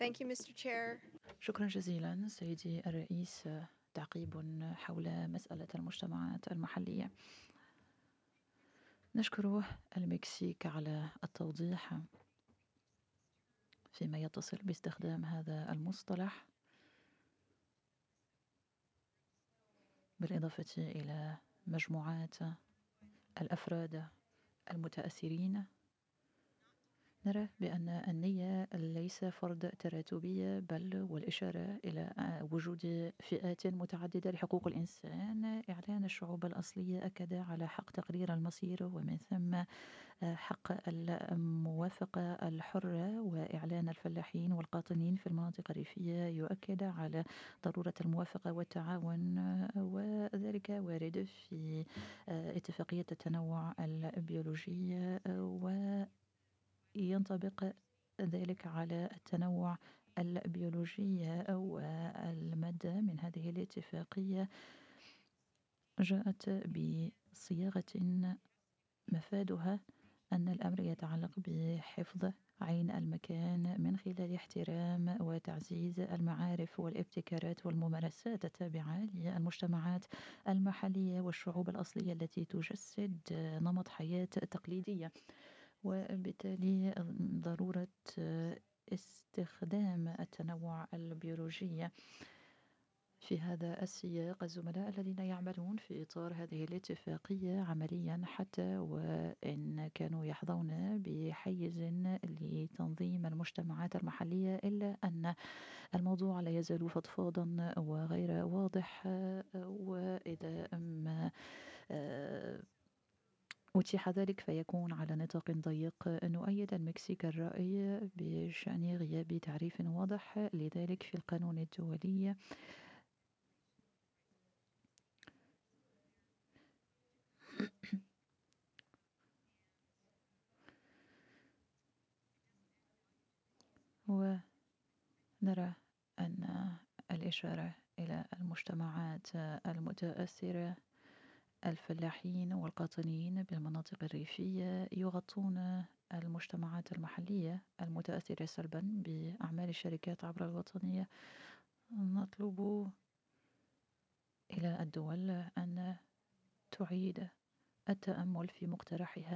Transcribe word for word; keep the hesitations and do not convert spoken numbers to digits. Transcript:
Thank you, Mister Chair. شكرا جزيلا سيدي الرئيس. تعقيب حول مسألة المجتمعات المحلية. نشكر المكسيك على التوضيح فيما يتصل باستخدام هذا المصطلح، بالإضافة إلى مجموعات الأفراد المتأثرين. نرى بأن النية ليس فرض تراتبية، بل والإشارة إلى وجود فئات متعددة لحقوق الإنسان. إعلان الشعوب الأصلية أكد على حق تقرير المصير ومن ثم حق الموافقة الحرة، وإعلان الفلاحين والقاطنين في المناطق الريفية يؤكد على ضرورة الموافقة والتعاون، وذلك وارد في اتفاقية التنوع البيولوجي، وينطبق ذلك على التنوع البيولوجي. أو المادة من هذه الاتفاقية جاءت بصياغة مفادها أن الأمر يتعلق بحفظ عين المكان من خلال احترام وتعزيز المعارف والابتكارات والممارسات التابعة للمجتمعات المحلية والشعوب الأصلية التي تجسد نمط حياة تقليدية، وبالتالي ضرورة استخدام التنوع البيولوجي. في هذا السياق الزملاء الذين يعملون في إطار هذه الاتفاقية عمليا، حتى وإن كانوا يحظون بحيز لتنظيم المجتمعات المحلية، إلا أن الموضوع لا يزال فضفاضا وغير واضح، وإذا ما أتيح ذلك فيكون على نطاق ضيق. نؤيد المكسيك الرأي بشأن غياب تعريف واضح لذلك في القانون الدولي. ونرى أن الإشارة إلى المجتمعات المتأثرة، الفلاحين والقاطنين بالمناطق الريفية، يغطون المجتمعات المحلية المتأثرة سلبا بأعمال الشركات عبر الوطنية. نطلب إلى الدول أن تعيد التأمل في مقترحها